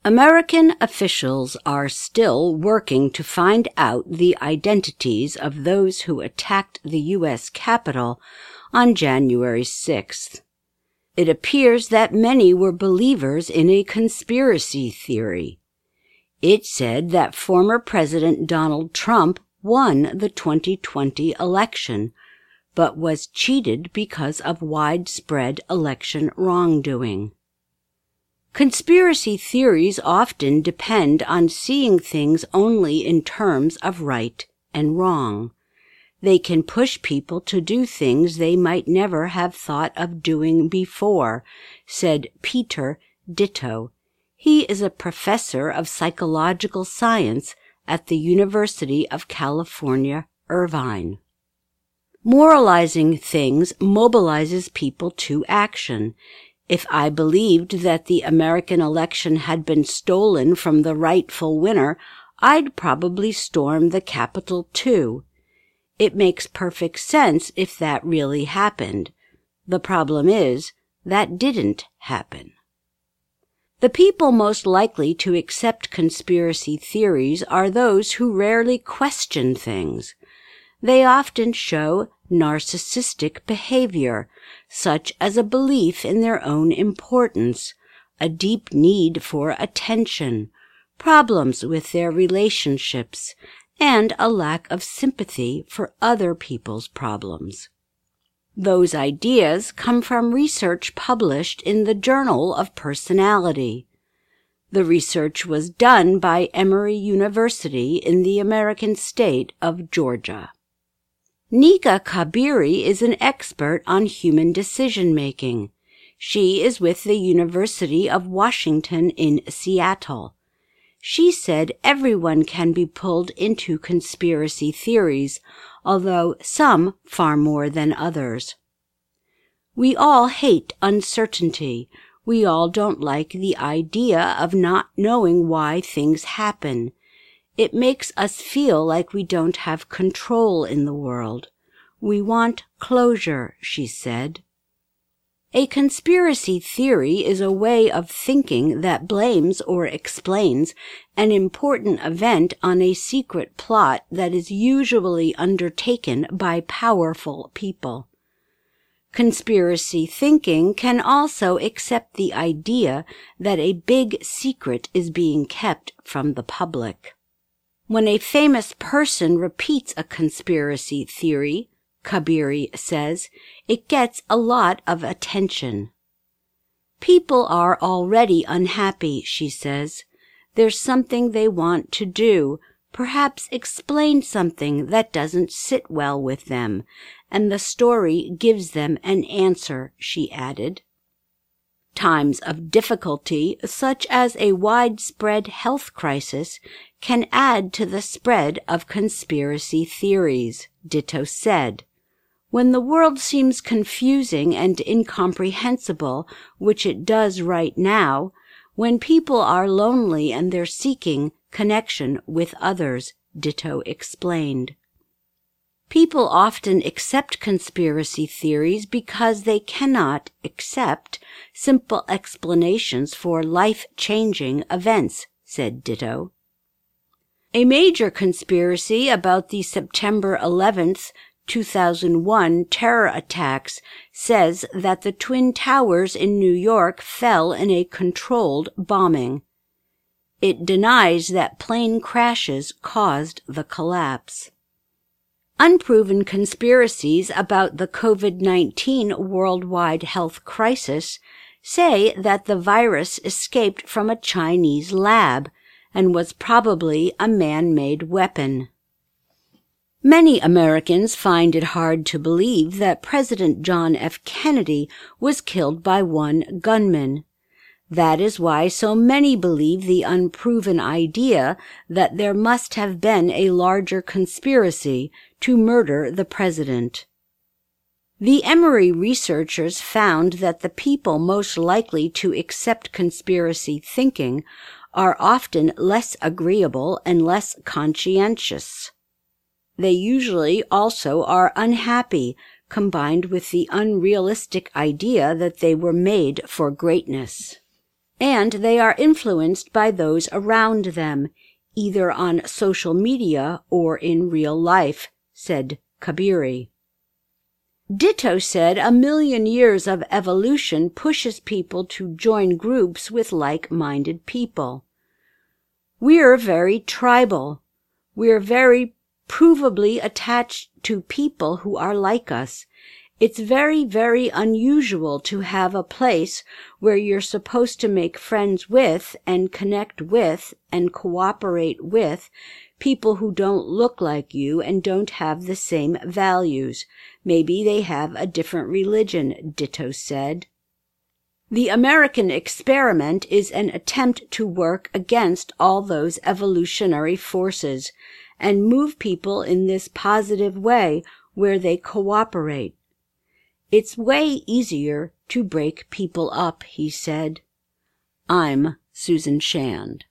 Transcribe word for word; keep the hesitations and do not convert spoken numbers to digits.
American officials are still working to find out the identities of those who attacked the U S Capitol on January sixth. It appears that many were believers in a conspiracy theory. It said that former President Donald Trump won the twenty twenty election, but was cheated because of widespread election wrongdoing. Conspiracy theories often depend on seeing things only in terms of right and wrong. They can push people to do things they might never have thought of doing before, said Peter Ditto. He is a professor of psychological science at the University of California, Irvine. Moralizing things mobilizes people to action. If I believed that the American election had been stolen from the rightful winner, I'd probably storm the Capitol too. It makes perfect sense if that really happened. The problem is, that didn't happen. The people most likely to accept conspiracy theories are those who rarely question things. They often show narcissistic behavior, such as a belief in their own importance, a deep need for attention, problems with their relationships, and a lack of sympathy for other people's problems. Those ideas come from research published in the Journal of Personality. The research was done by Emory University in the American state of Georgia. Nika Kabiri is an expert on human decision-making. She is with the University of Washington in Seattle. She said everyone can be pulled into conspiracy theories, although some far more than others. We all hate uncertainty. We all don't like the idea of not knowing why things happen. It makes us feel like we don't have control in the world. We want closure, she said. A conspiracy theory is a way of thinking that blames or explains an important event on a secret plot that is usually undertaken by powerful people. Conspiracy thinking can also accept the idea that a big secret is being kept from the public. When a famous person repeats a conspiracy theory, Kabiri says, it gets a lot of attention. People are already unhappy, she says. There's something they want to do, perhaps explain something that doesn't sit well with them, and the story gives them an answer, she added. Times of difficulty, such as a widespread health crisis, can add to the spread of conspiracy theories, Ditto said. When the world seems confusing and incomprehensible, which it does right now, when people are lonely and they're seeking connection with others, Ditto explained. People often accept conspiracy theories because they cannot accept simple explanations for life-changing events, said Ditto. A major conspiracy about the September eleventh, two thousand one terror attacks says that the Twin Towers in New York fell in a controlled bombing. It denies that plane crashes caused the collapse. Unproven conspiracies about the COVID nineteen worldwide health crisis say that the virus escaped from a Chinese lab and was probably a man-made weapon. Many Americans find it hard to believe that President John F. Kennedy was killed by one gunman. That is why so many believe the unproven idea that there must have been a larger conspiracy to murder the president. The Emory researchers found that the people most likely to accept conspiracy thinking are often less agreeable and less conscientious. They usually also are unhappy, combined with the unrealistic idea that they were made for greatness. and they are influenced by those around them, either on social media or in real life, said Kabiri. Ditto said a million years of evolution pushes people to join groups with like-minded people. We're very tribal. We're very provably attached to people who are like us. It's very, very unusual to have a place where you're supposed to make friends with and connect with and cooperate with people who don't look like you and don't have the same values. Maybe they have a different religion, Ditto said. The American experiment is an attempt to work against all those evolutionary forces and move people in this positive way where they cooperate. It's way easier to break people up, he said. I'm Susan Shand.